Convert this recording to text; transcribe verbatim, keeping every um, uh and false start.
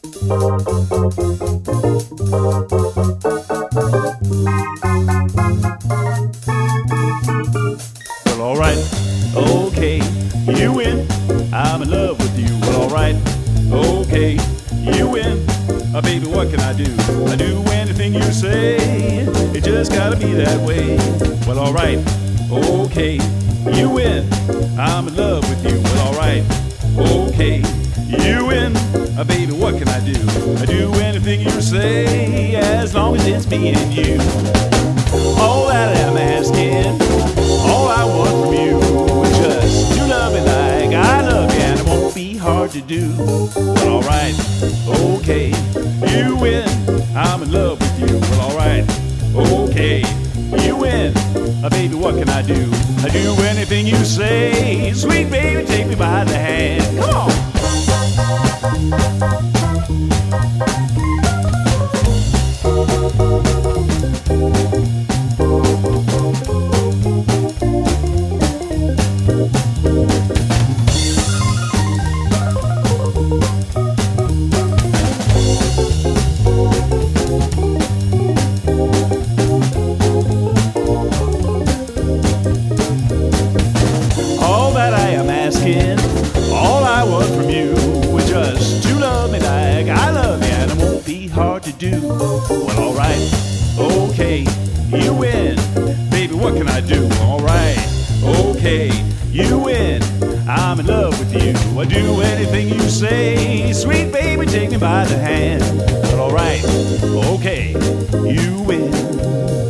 Well, alright, okay, you win. I'm in love with you. Well, alright, okay, you win. Uh, baby, what can I do? I do anything you say. It just gotta be that way. Well, alright, okay, you win. I'm in love with you. Well, alright, okay, you win. Uh, baby, what can I do? I do anything you say, as long as it's me and you. All that I'm asking, all I want from you is just to love me like I love you, and it won't be hard to do. Well, alright, okay, you win. I'm in love with you. Well, alright, okay, you win. Uh, baby, what can I do? I do anything you say. Sweet baby, take me by the hand. Come on. All that I am asking, all I want from you is just to love me like I love you, and it won't be hard to do. Well, alright, okay, you win. Baby, what can I do? Alright, okay, you win. I'm in love with you. I do anything you say. Sweet baby, take me by the hand. Well, alright, okay, you win.